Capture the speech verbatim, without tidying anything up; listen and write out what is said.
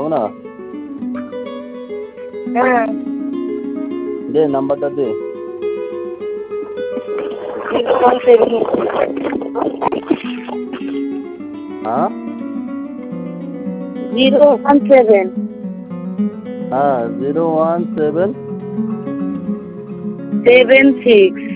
যাবো না? হ্যাঁ। দে নাম্বারটা দে। হ্যাঁ জিরো ওয়ান সেভেন হ্যাঁ zero one seven seven six